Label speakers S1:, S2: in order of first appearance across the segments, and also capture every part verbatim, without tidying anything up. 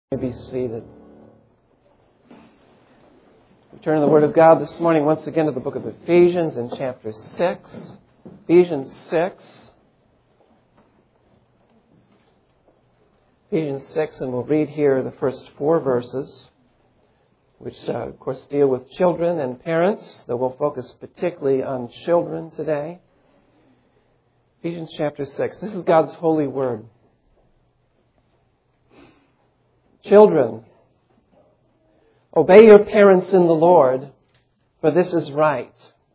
S1: Be seated. We turn to the Word of God this morning once again to the book of Ephesians in chapter six. Ephesians six. Ephesians six, and we'll read here the first four verses, which uh, of course deal with children and parents, though we'll focus particularly on children today. Ephesians chapter six. This is God's holy word. Children, obey your parents in the Lord, for this is right.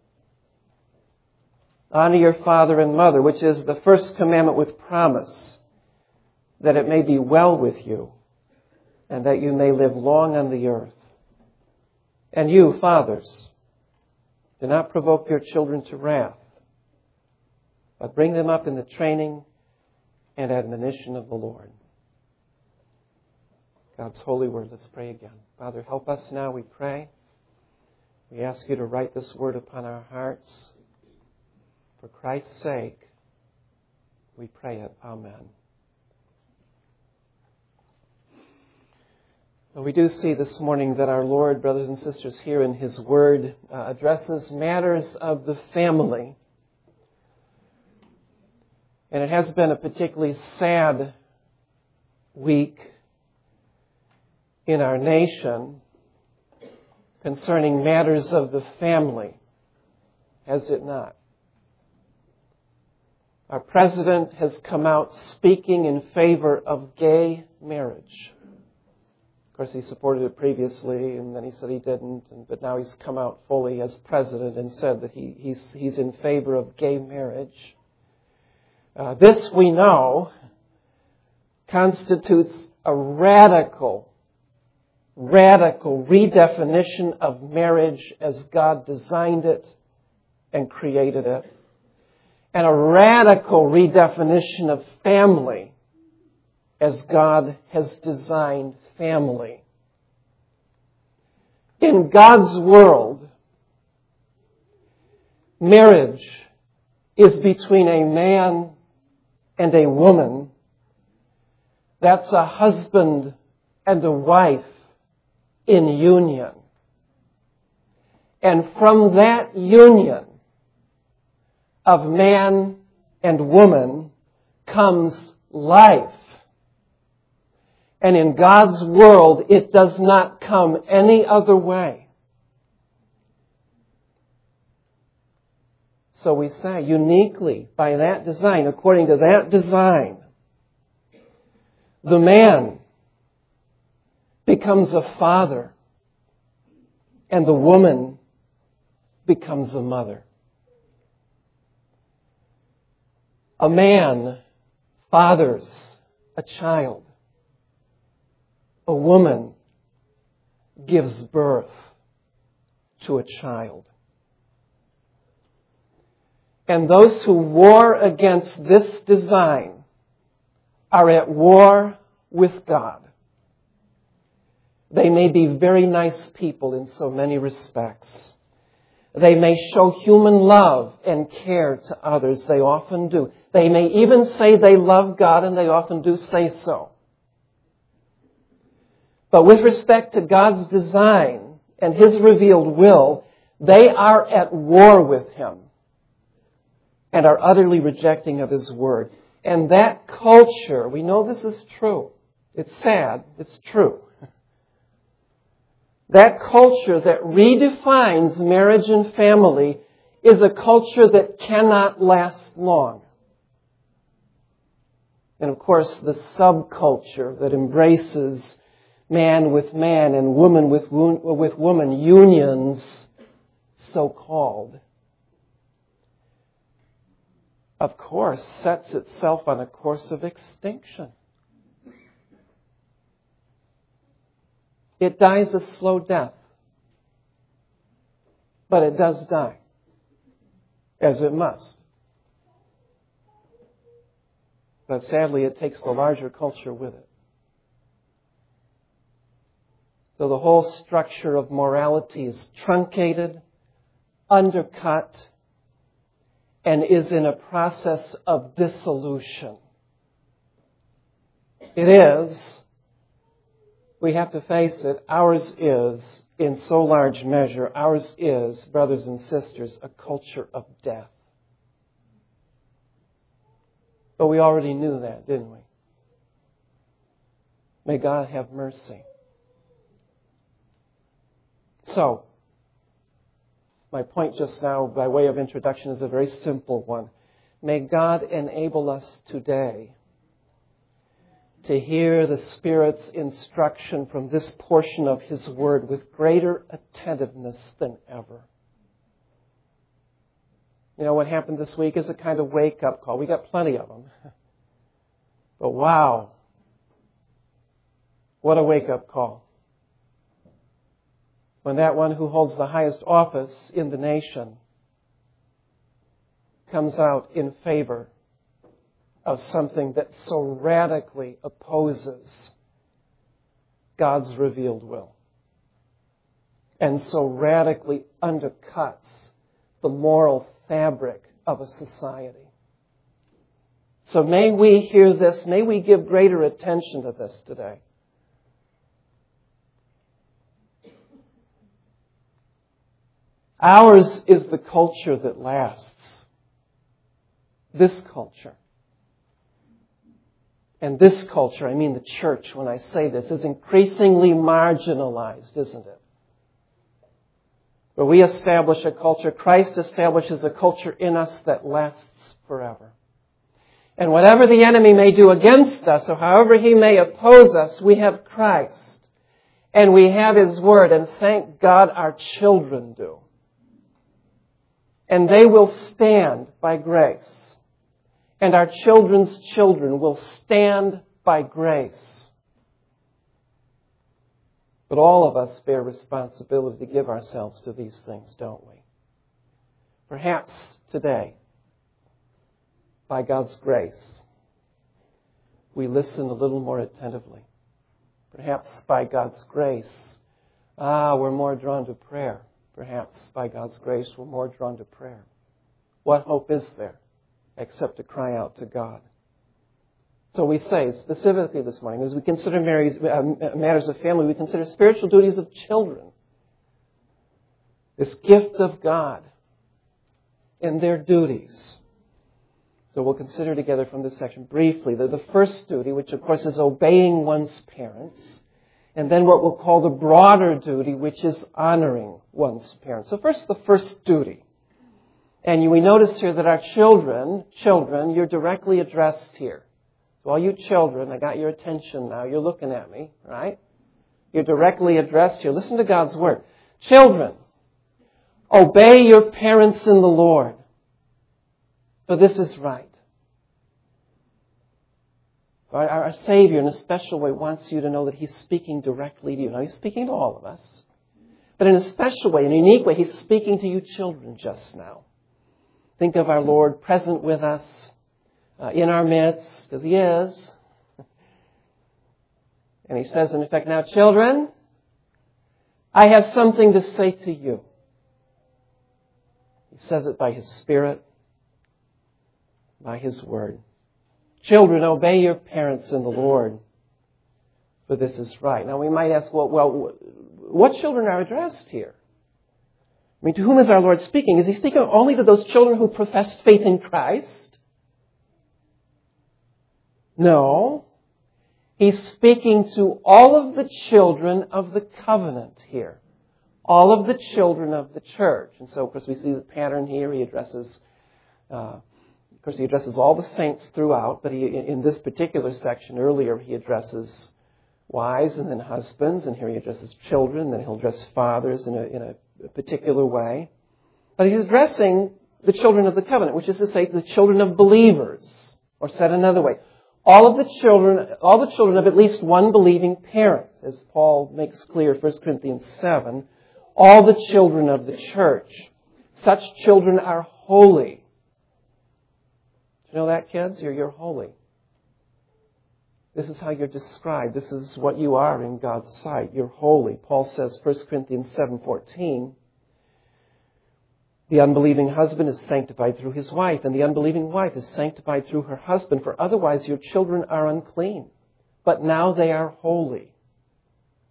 S1: Honor your father and mother, which is the first commandment with promise, that it may be well with you, and that you may live long on the earth. And you, fathers, do not provoke your children to wrath, but bring them up in the training and admonition of the Lord. God's holy word. Let's pray again. Father, help us now, we pray. We ask you to write this word upon our hearts. For Christ's sake, we pray it. Amen. Well, we do see this morning that our Lord, brothers and sisters, here in His Word uh, addresses matters of the family. And it has been a particularly sad week in our nation concerning matters of the family, has it not? Our president has come out speaking in favor of gay marriage. Of course, he supported it previously, and then he said he didn't, but now he's come out fully as president and said that he, he's, he's in favor of gay marriage. Uh, this, we know, constitutes a radical Radical redefinition of marriage as God designed it and created it. And a radical redefinition of family as God has designed family. In God's world, marriage is between a man and a woman. That's a husband and a wife in union. And from that union of man and woman comes life. And in God's world, it does not come any other way. So we say, uniquely, by that design, according to that design, the man becomes a father, and the woman becomes a mother. A man fathers a child. A woman gives birth to a child. And those who war against this design are at war with God. They may be very nice people in so many respects. They may show human love and care to others. They often do. They may even say they love God, and they often do say so. But with respect to God's design and His revealed will, they are at war with Him and are utterly rejecting of His word. And that culture, we know this is true. It's sad. It's true. That culture that redefines marriage and family is a culture that cannot last long. And of course, the subculture that embraces man with man and woman with, with woman unions, so-called, of course, sets itself on a course of extinction. It dies a slow death. But it does die. As it must. But sadly, it takes the larger culture with it. So the whole structure of morality is truncated, undercut, and is in a process of dissolution. It is we have to face it, ours is, in so large measure, ours is, brothers and sisters, a culture of death. But we already knew that, didn't we? May God have mercy. So, my point just now, by way of introduction, is a very simple one. May God enable us today to hear the Spirit's instruction from this portion of His Word with greater attentiveness than ever. You know, what happened this week is a kind of wake-up call. We got plenty of them. But wow, what a wake-up call. When that one who holds the highest office in the nation comes out in favor of something that so radically opposes God's revealed will and so radically undercuts the moral fabric of a society. So may we hear this, may we give greater attention to this today. Ours is the culture that lasts. This culture. And this culture, I mean the church when I say this, is increasingly marginalized, isn't it? Where we establish a culture, Christ establishes a culture in us that lasts forever. And whatever the enemy may do against us, or however he may oppose us, we have Christ. And we have His Word, and thank God our children do. And they will stand by grace. And our children's children will stand by grace. But all of us bear responsibility to give ourselves to these things, don't we? Perhaps today, by God's grace, we listen a little more attentively. Perhaps by God's grace, ah, we're more drawn to prayer. Perhaps by God's grace, we're more drawn to prayer. What hope is there except to cry out to God? So we say, specifically this morning, as we consider Mary's, uh, matters of family, we consider spiritual duties of children. This gift of God and their duties. So we'll consider together from this section briefly the, the first duty, which of course is obeying one's parents. And then what we'll call the broader duty, which is honoring one's parents. So first, the first duty. And we notice here that our children, children, you're directly addressed here. So all you children, I got your attention now. You're looking at me, right? You're directly addressed here. Listen to God's Word. Children, obey your parents in the Lord, for this is right. Our, our Savior, in a special way, wants you to know that He's speaking directly to you. Now, He's speaking to all of us. But in a special way, in a unique way, He's speaking to you children just now. Think of our Lord present with us, uh, in our midst, because He is. And He says, in effect, now, children, I have something to say to you. He says it by His Spirit, by His Word. Children, obey your parents in the Lord, for this is right. Now we might ask, well, well, what children are addressed here? I mean, to whom is our Lord speaking? Is He speaking only to those children who professed faith in Christ? No. He's speaking to all of the children of the covenant here. All of the children of the church. And so, of course, we see the pattern here. He addresses... Uh, Of course, he addresses all the saints throughout, but he, in this particular section earlier, he addresses wives and then husbands, and here he addresses children, then he'll address fathers in a, in a particular way. But he's addressing the children of the covenant, which is to say the children of believers, or said another way, all of the children, all the children of at least one believing parent, as Paul makes clear, First Corinthians seven, all the children of the church. Such children are holy. You know that, kids? You're, you're holy. This is how you're described. This is what you are in God's sight. You're holy. Paul says, First Corinthians seven fourteen, the unbelieving husband is sanctified through his wife, and the unbelieving wife is sanctified through her husband, for otherwise your children are unclean. But now they are holy.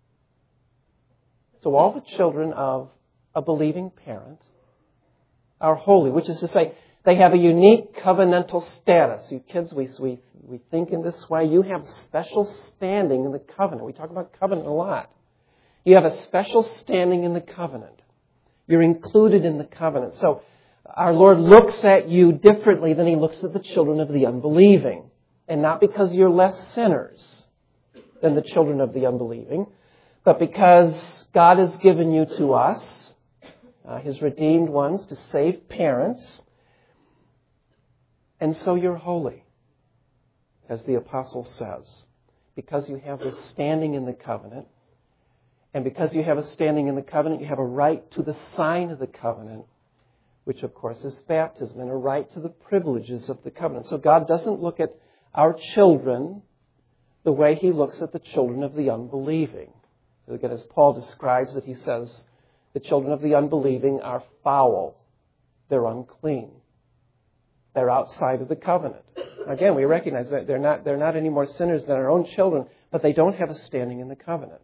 S1: So all the children of a believing parent are holy, which is to say, they have a unique covenantal status. You kids, we, we, we think in this way. You have special standing in the covenant. We talk about covenant a lot. You have a special standing in the covenant. You're included in the covenant. So our Lord looks at you differently than He looks at the children of the unbelieving. And not because you're less sinners than the children of the unbelieving, but because God has given you to us, uh, His redeemed ones, to save parents. And so you're holy, as the apostle says, because you have this standing in the covenant. And because you have a standing in the covenant, you have a right to the sign of the covenant, which of course is baptism, and a right to the privileges of the covenant. So God doesn't look at our children the way He looks at the children of the unbelieving. Again, as Paul describes it, he says, the children of the unbelieving are foul. They're unclean. They're outside of the covenant. Again, we recognize that they're not, they're not any more sinners than our own children, but they don't have a standing in the covenant.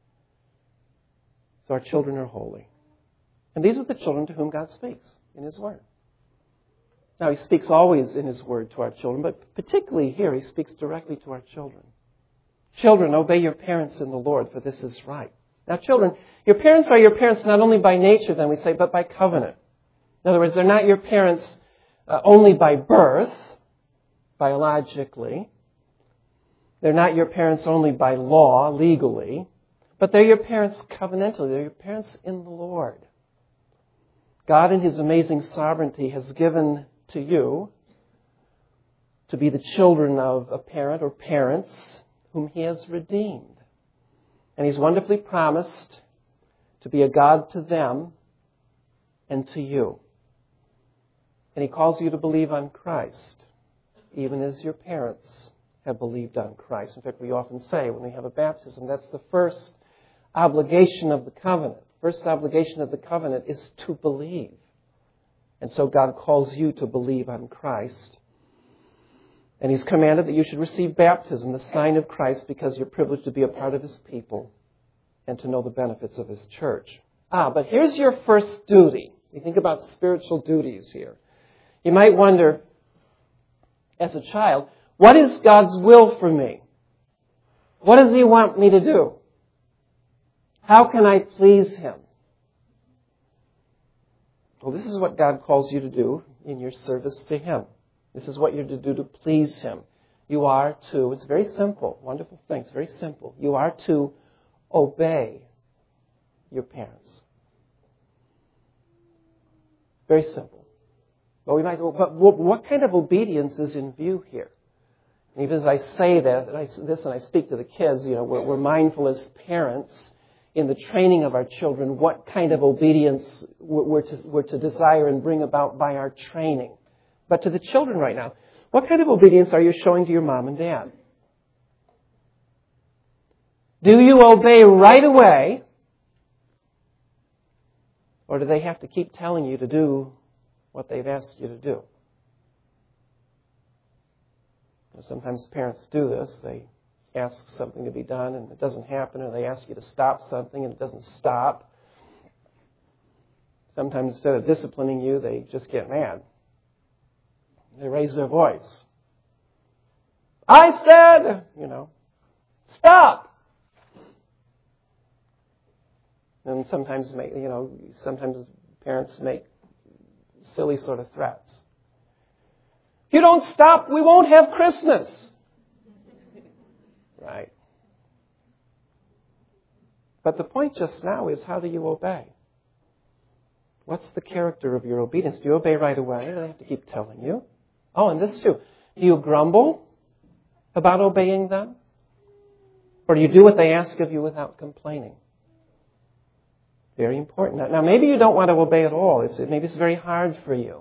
S1: So our children are holy. And these are the children to whom God speaks in His Word. Now, He speaks always in His Word to our children, but particularly here, He speaks directly to our children. Children, obey your parents in the Lord, for this is right. Now, children, your parents are your parents not only by nature, then we say, but by covenant. In other words, they're not your parents uh, only by birth, biologically. They're not your parents only by law, legally. But they're your parents covenantally. They're your parents in the Lord. God, in His amazing sovereignty, has given to you to be the children of a parent or parents whom He has redeemed. And He's wonderfully promised to be a God to them and to you. And He calls you to believe on Christ, even as your parents have believed on Christ. In fact, we often say when we have a baptism, that's the first obligation of the covenant. First obligation of the covenant is to believe. And so God calls you to believe on Christ. And He's commanded that you should receive baptism, the sign of Christ, because you're privileged to be a part of His people and to know the benefits of His church. Ah, but here's your first duty. We think about spiritual duties here. You might wonder, as a child, what is God's will for me? What does He want me to do? How can I please Him? Well, this is what God calls you to do in your service to Him. This is what you're to do to please Him. You are to, it's very simple, wonderful thing, it's very simple. You are to obey your parents. Very simple. But we might, but what kind of obedience is in view here? And even as I say that, and I, this and I speak to the kids, you know, we're, we're mindful as parents in the training of our children, what kind of obedience we're to, we're to desire and bring about by our training. But to the children right now, what kind of obedience are you showing to your mom and dad? Do you obey right away? Or do they have to keep telling you to do what they've asked you to do? Sometimes parents do this. They ask something to be done and it doesn't happen, or they ask you to stop something and it doesn't stop. Sometimes instead of disciplining you, they just get mad. They raise their voice. I said, you know, stop. And sometimes, make, you know, sometimes parents make silly sort of threats. If you don't stop, we won't have Christmas. Right. But the point just now is, how do you obey? What's the character of your obedience? Do you obey right away? Or do they have to keep telling you? Oh, and this too. Do you grumble about obeying them? Or do you do what they ask of you without complaining? Very important. Now, maybe you don't want to obey at all. It's, maybe it's very hard for you.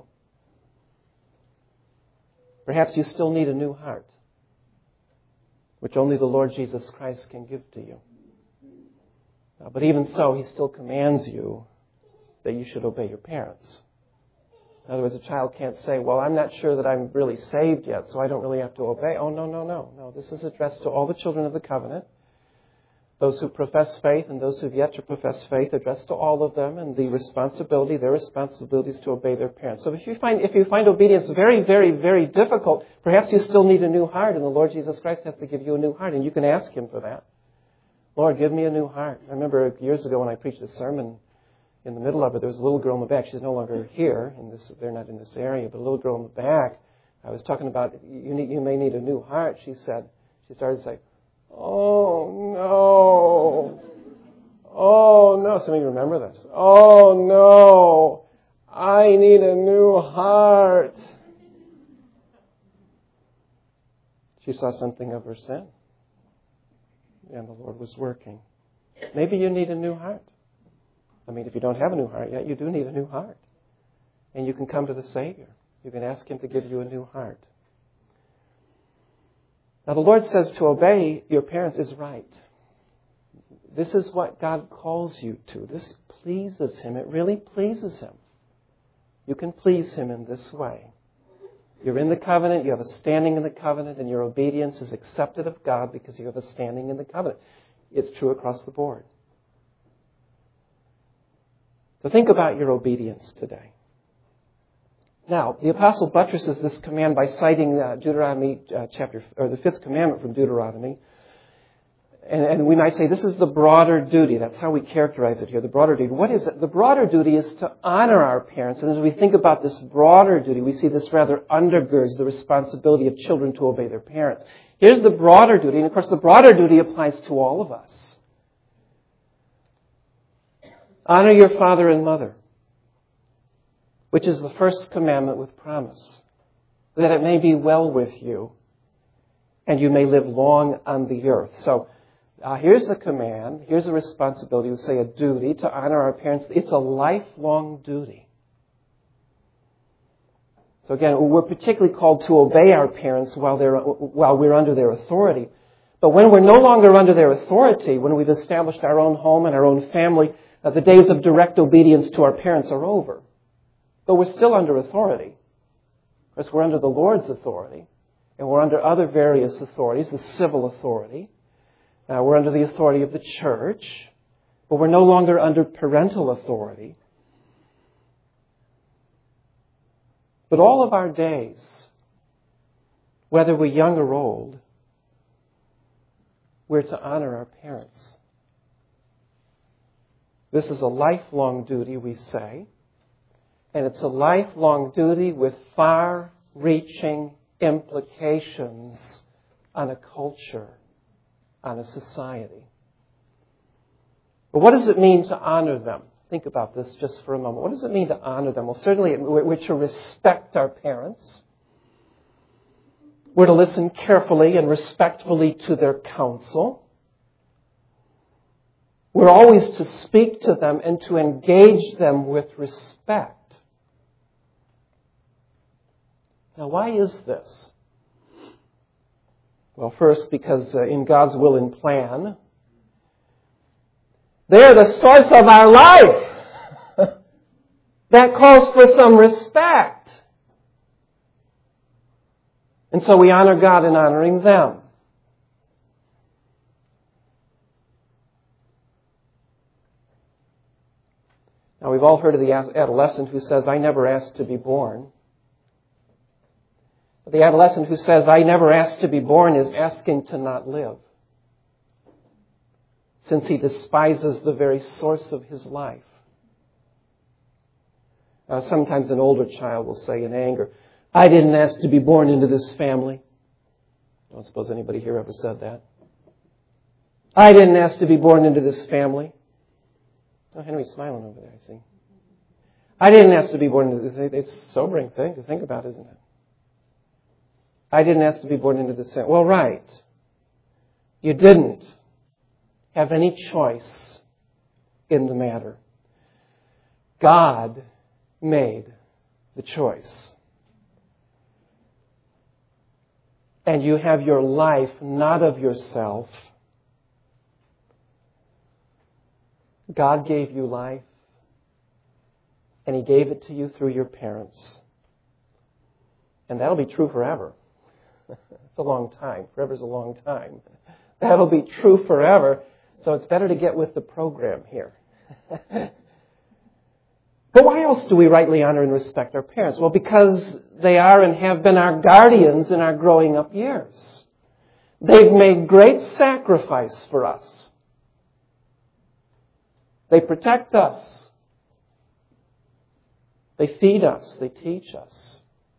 S1: Perhaps you still need a new heart, which only the Lord Jesus Christ can give to you. Uh, but even so, He still commands you that you should obey your parents. In other words, a child can't say, well, I'm not sure that I'm really saved yet, so I don't really have to obey. Oh, no, no, no. No, this is addressed to all the children of the covenant. Those who profess faith and those who've yet to profess faith, addressed to all of them, and the responsibility, their responsibility is to obey their parents. So if you find, if you find obedience very, very, very difficult, perhaps you still need a new heart, and the Lord Jesus Christ has to give you a new heart, and you can ask Him for that. Lord, give me a new heart. I remember years ago when I preached a sermon, in the middle of it, there was a little girl in the back. She's no longer here. In this, they're not in this area, but a little girl in the back. I was talking about, you, need, you may need a new heart, she said. She started to say, oh, no. Oh, no. Some of you remember this. Oh, no. I need a new heart. She saw something of her sin. And the Lord was working. Maybe you need a new heart. I mean, if you don't have a new heart yet, you do need a new heart. And you can come to the Savior. You can ask Him to give you a new heart. Now, the Lord says to obey your parents is right. This is what God calls you to. This pleases Him. It really pleases Him. You can please Him in this way. You're in the covenant, you have a standing in the covenant, and your obedience is accepted of God because you have a standing in the covenant. It's true across the board. So think about your obedience today. Now, the Apostle buttresses this command by citing uh, Deuteronomy uh, chapter, or the fifth commandment from Deuteronomy. And, and we might say this is the broader duty. That's how we characterize it here, the broader duty. What is it? The broader duty is to honor our parents. And as we think about this broader duty, we see this rather undergirds the responsibility of children to obey their parents. Here's the broader duty. And of course, the broader duty applies to all of us. Honor your father and mother, which is the first commandment with promise, that it may be well with you and you may live long on the earth. So, Uh, here's a command, here's a responsibility, we say a duty to honor our parents. It's a lifelong duty. So again, we're particularly called to obey our parents while they're while we're under their authority. But when we're no longer under their authority, when we've established our own home and our own family, uh, the days of direct obedience to our parents are over. But we're still under authority. Of course, we're under the Lord's authority, and we're under other various authorities, the civil authority. Uh, we're under the authority of the church, but we're no longer under parental authority. But all of our days, whether we're young or old, we're to honor our parents. This is a lifelong duty, we say, and it's a lifelong duty with far-reaching implications on a culture, on a society. But what does it mean to honor them? Think about this just for a moment. What does it mean to honor them? Well, certainly we're to respect our parents. We're to listen carefully and respectfully to their counsel. We're always to speak to them and to engage them with respect. Now, why is this? Well, first, because uh, in God's will and plan, they're the source of our life. That calls for some respect. And so we honor God in honoring them. Now, we've all heard of the adolescent who says, I never asked to be born. The adolescent who says, I never asked to be born, is asking to not live, since he despises the very source of his life. Uh, sometimes an older child will say in anger, I didn't ask to be born into this family. I don't suppose anybody here ever said that. I didn't ask to be born into this family. Oh, Henry's smiling over there, I see. I didn't ask to be born into this. It's a sobering thing to think about, isn't it? I didn't ask to be born into this family. Well, right. You didn't have any choice in the matter. God made the choice. And you have your life not of yourself. God gave you life, and He gave it to you through your parents. And that'll be true forever. It's a long time. Forever's a long time. That'll be true forever. So it's better to get with the program here. But why else do we rightly honor and respect our parents? Well, because they are and have been our guardians in our growing up years. They've made great sacrifice for us. They protect us. They feed us. They teach us.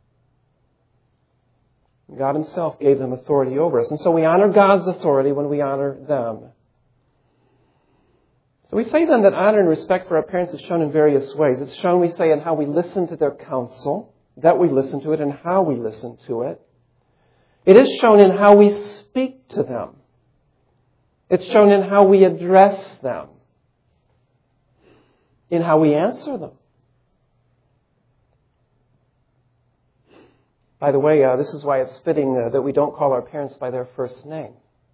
S1: God Himself gave them authority over us. And so we honor God's authority when we honor them. So we say then that honor and respect for our parents is shown in various ways. It's shown, we say, in how we listen to their counsel, that we listen to it, and how we listen to it. It is shown in how we speak to them. It's shown in how we address them, in how we answer them. By the way, uh, this is why it's fitting uh, that we don't call our parents by their first name.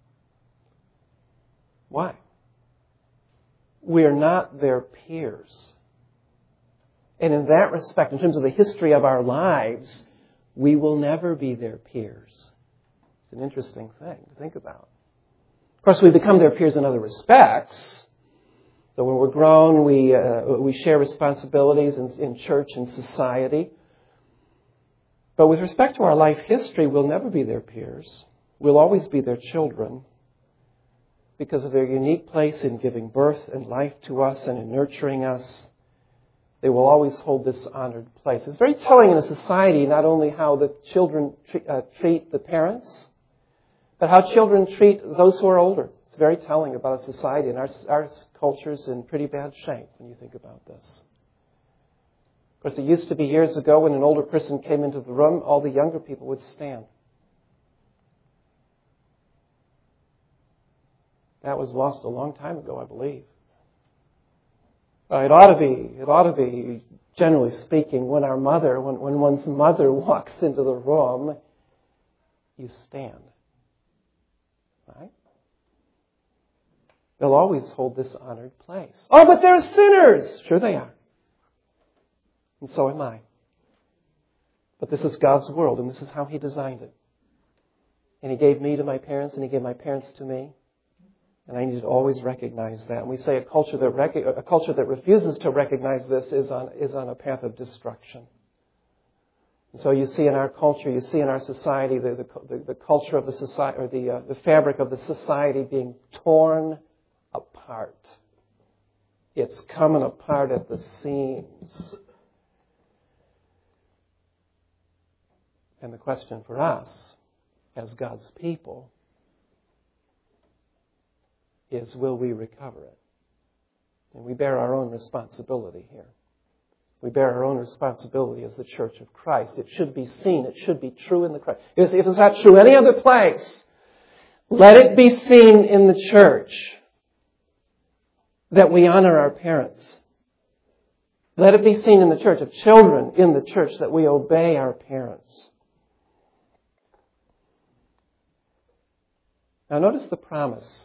S1: Why? We are not their peers. And in that respect, in terms of the history of our lives, we will never be their peers. It's an interesting thing to think about. Of course, we become their peers in other respects. So when we're grown, we uh, we share responsibilities in, in church and society. But with respect to our life history, we'll never be their peers. We'll always be their children because of their unique place in giving birth and life to us and in nurturing us. They will always hold this honored place. It's very telling in a society not only how the children treat, uh, treat the parents, but how children treat those who are older. It's very telling about a society, and our, our culture is in pretty bad shape when you think about this. Of course, it used to be years ago when an older person came into the room, all the younger people would stand. That was lost a long time ago, I believe. Uh, it ought to be, it ought to be, generally speaking, when our mother, when, when one's mother walks into the room, you stand. Right? They'll always hold this honored place. Oh, but they're sinners! Sure they are. And so am I. But this is God's world, and this is how He designed it. And He gave me to my parents, and He gave my parents to me. And I need to always recognize that. And we say a culture that rec- a culture that refuses to recognize this is on is on a path of destruction. And so you see in our culture, you see in our society, the the, the, the culture of the society, or the uh, the fabric of the society being torn apart. It's coming apart at the seams. And the question for us, as God's people, is will we recover it? And we bear our own responsibility here. We bear our own responsibility as the Church of Christ. It should be seen. It should be true in the Christ. If it's not true any other place, let it be seen in the church that we honor our parents. Let it be seen in the church, of children in the church, that we obey our parents. Now notice the promise.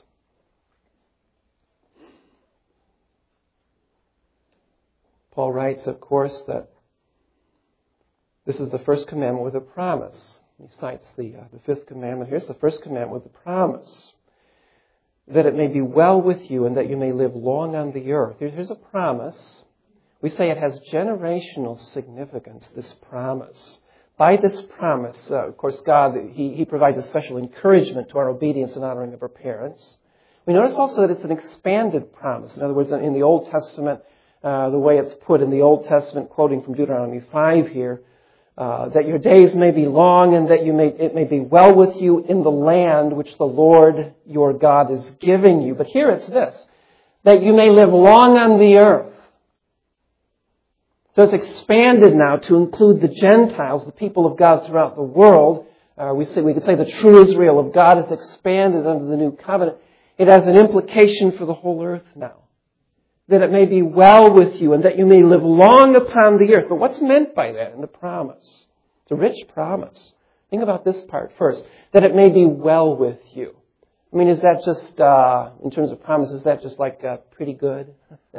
S1: Paul writes, of course, that this is the first commandment with a promise. He cites the, uh, the fifth commandment. Here's the first commandment with a promise. That it may be well with you and that you may live long on the earth. Here's a promise. We say it has generational significance, this promise. By this promise, uh, of course, God, he, he provides a special encouragement to our obedience and honoring of our parents. We notice also that it's an expanded promise. In other words, in the Old Testament, uh, the way it's put in the Old Testament, quoting from Deuteronomy five here, uh, that your days may be long and that you may it may be well with you in the land which the Lord your God is giving you. But here it's this, that you may live long on the earth. So it's expanded now to include the Gentiles, the people of God throughout the world. Uh, we say we could say the true Israel of God is expanded under the new covenant. It has an implication for the whole earth now. That it may be well with you and that you may live long upon the earth. But what's meant by that in the promise? It's a rich promise. Think about this part first. That it may be well with you. I mean, is that just, uh, in terms of promise, is that just like uh, pretty good?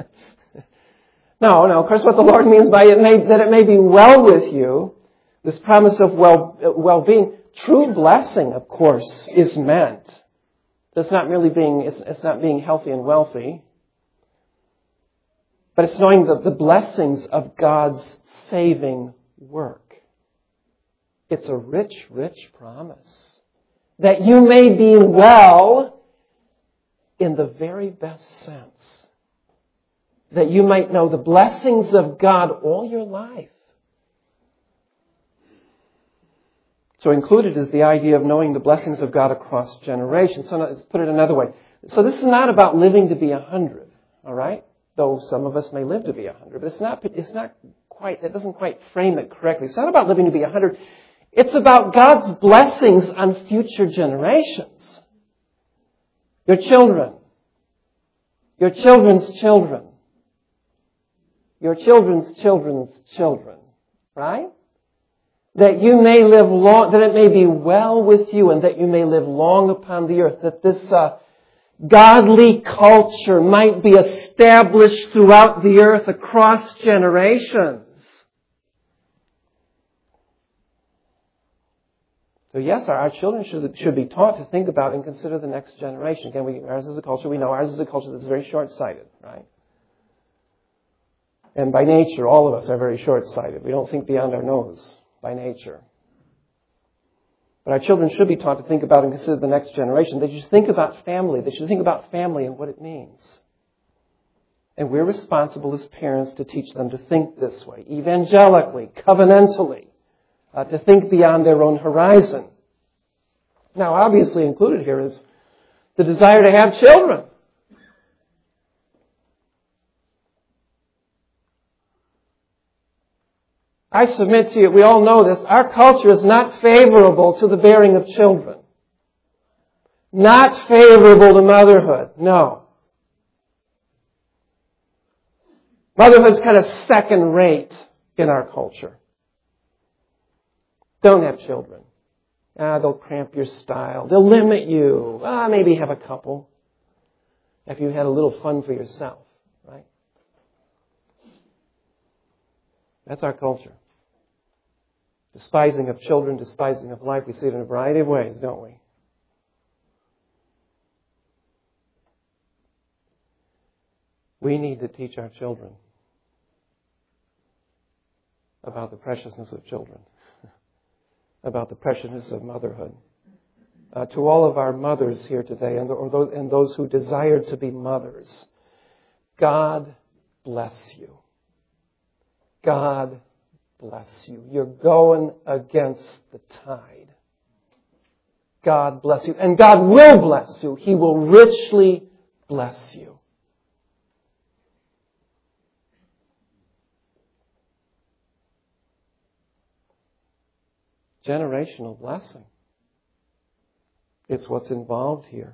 S1: No, no. Of course, what the Lord means by it may, that it may be well with you, this promise of well, well-being, true blessing, of course, is meant. It's not merely being, it's, it's not being healthy and wealthy, but it's knowing the, the blessings of God's saving work. It's a rich, rich promise that you may be well in the very best sense. That you might know the blessings of God all your life. So included is the idea of knowing the blessings of God across generations. So let's put it another way. So this is not about living to be a hundred, all right? Though some of us may live to be a hundred, but it's not. It's not quite. It doesn't quite frame it correctly. It's not about living to be a hundred. It's about God's blessings on future generations. Your children, your children's children, your children's children's children, right? That you may live long, that it may be well with you, and that you may live long upon the earth. That this uh, godly culture might be established throughout the earth across generations. So yes, our, our children should should be taught to think about and consider the next generation. Again, we, ours is a culture, we know ours is a culture that's very short-sighted, right? And by nature, all of us are very short-sighted. We don't think beyond our nose. By nature. But our children should be taught to think about and consider the next generation. They should think about family. They should think about family and what it means. And we're responsible as parents to teach them to think this way, evangelically, covenantally, uh, to think beyond their own horizon. Now, obviously included here is the desire to have children. I submit to you, we all know this, our culture is not favorable to the bearing of children. Not favorable to motherhood, no. Motherhood's kind of second rate in our culture. Don't have children. Ah, they'll cramp your style. They'll limit you. Ah, maybe have a couple. If you had a little fun for yourself, right? That's our culture. Despising of children, despising of life. We see it in a variety of ways, don't we? We need to teach our children about the preciousness of children, about the preciousness of motherhood. Uh, to all of our mothers here today, and, or those, and those who desire to be mothers, God bless you. God bless you. You're going against the tide. God bless you. And God will bless you. He will richly bless you. Generational blessing. It's what's involved here.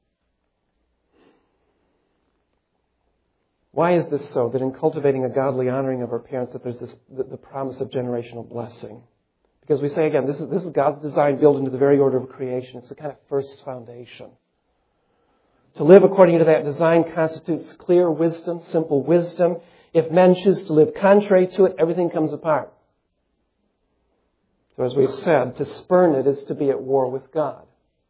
S1: Why is this so? That in cultivating a godly honoring of our parents, that there's this the, the promise of generational blessing. Because we say again, this is this is God's design built into the very order of creation. It's the kind of first foundation. To live according to that design constitutes clear wisdom, simple wisdom. If men choose to live contrary to it, everything comes apart. So as we've said, to spurn it is to be at war with God.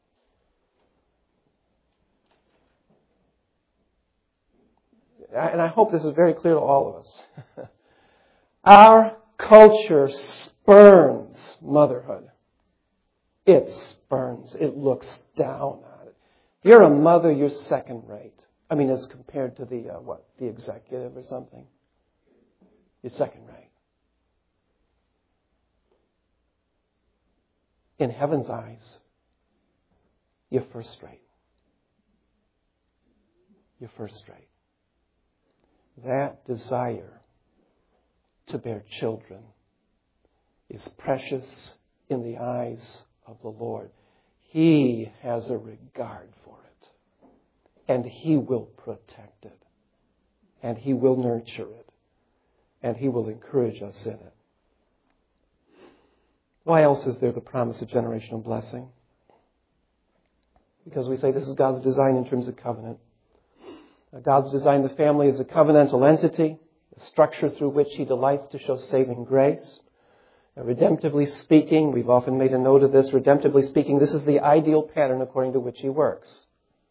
S1: And I hope this is very clear to all of us. Our culture spurns motherhood. It spurns. It looks down on it. If you're a mother, you're second rate. I mean, as compared to the, uh, what, the executive or something. You're second rate. In heaven's eyes, you're first rate. You're first rate. That desire to bear children is precious in the eyes of the Lord. He has a regard for it. And He will protect it. And He will nurture it. And He will encourage us in it. Why else is there the promise of generational blessing? Because we say this is God's design in terms of covenant. God's designed the family as a covenantal entity, a structure through which He delights to show saving grace. Now, redemptively speaking, we've often made a note of this, redemptively speaking, this is the ideal pattern according to which He works.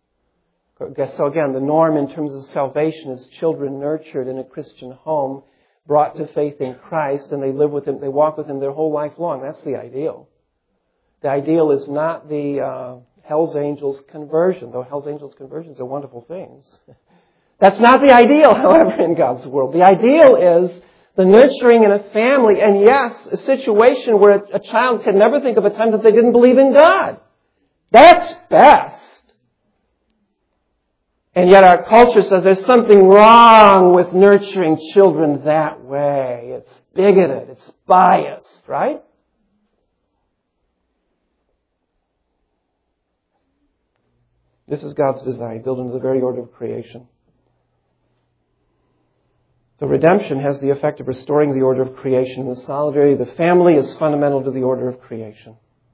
S1: So again, the norm in terms of salvation is children nurtured in a Christian home, brought to faith in Christ, and they live with Him, they walk with Him their whole life long. That's the ideal. The ideal is not the uh, Hell's Angels conversion, though Hell's Angels conversions are wonderful things. That's not the ideal, however, in God's world. The ideal is the nurturing in a family, and yes, a situation where a child can never think of a time that they didn't believe in God. That's best. And yet our culture says there's something wrong with nurturing children that way. It's bigoted. It's biased, right? This is God's design, built into the very order of creation. So redemption has the effect of restoring the order of creation. The solidarity of the family is fundamental to the order of creation.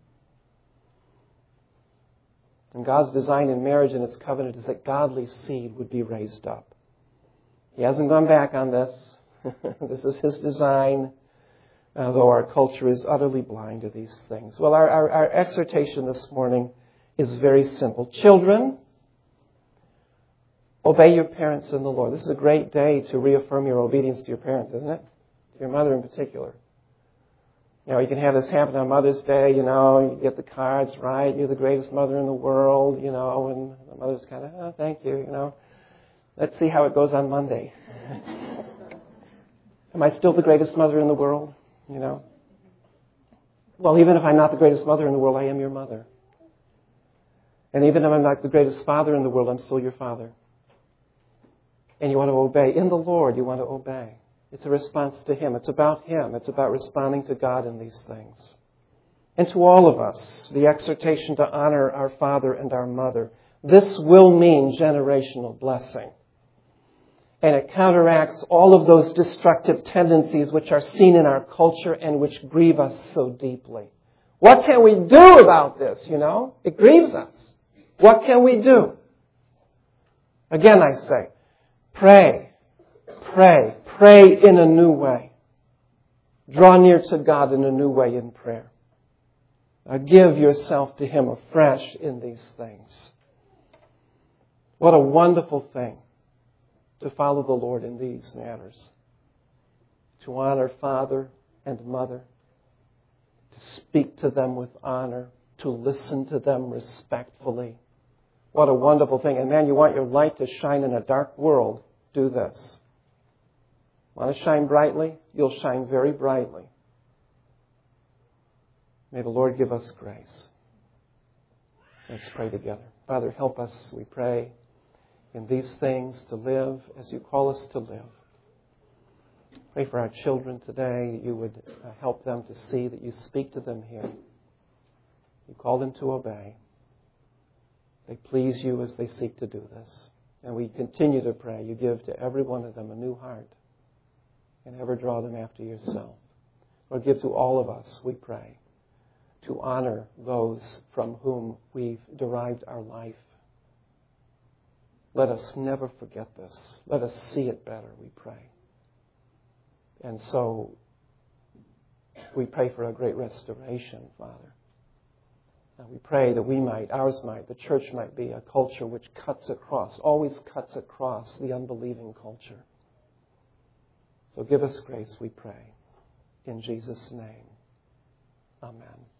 S1: And God's design in marriage and its covenant is that godly seed would be raised up. He hasn't gone back on this. This is His design, although our culture is utterly blind to these things. Well, our, our, our exhortation this morning is very simple. Children, obey your parents in the Lord. This is a great day to reaffirm your obedience to your parents, isn't it? To your mother in particular. You know, you can have this happen on Mother's Day, you know, you get the cards, right? You're the greatest mother in the world, you know, and the mother's kind of, oh, thank you, you know. Let's see how it goes on Monday. Am I still the greatest mother in the world, you know? Well, even if I'm not the greatest mother in the world, I am your mother. And even if I'm not the greatest father in the world, I'm still your father. And you want to obey. In the Lord, you want to obey. It's a response to Him. It's about Him. It's about responding to God in these things. And to all of us, the exhortation to honor our father and our mother. This will mean generational blessing. And it counteracts all of those destructive tendencies which are seen in our culture and which grieve us so deeply. What can we do about this, you know? It grieves us. What can we do? Again, I say, pray. Pray. Pray in a new way. Draw near to God in a new way in prayer. Uh, give yourself to Him afresh in these things. What a wonderful thing to follow the Lord in these matters. To honor father and mother. To speak to them with honor. To listen to them respectfully. What a wonderful thing. And man, you want your light to shine in a dark world. Do this. Want to shine brightly? You'll shine very brightly. May the Lord give us grace. Let's pray together. Father, help us, we pray, in these things to live as you call us to live. Pray for our children today that you would help them to see that you speak to them here. You call them to obey. They please you as they seek to do this. And we continue to pray you give to every one of them a new heart and ever draw them after yourself. Lord, give to all of us, we pray, to honor those from whom we've derived our life. Let us never forget this. Let us see it better, we pray. And so we pray for a great restoration, Father. And we pray that we might, ours might, the church might be a culture which cuts across, always cuts across the unbelieving culture. So give us grace, we pray. In Jesus' name, amen.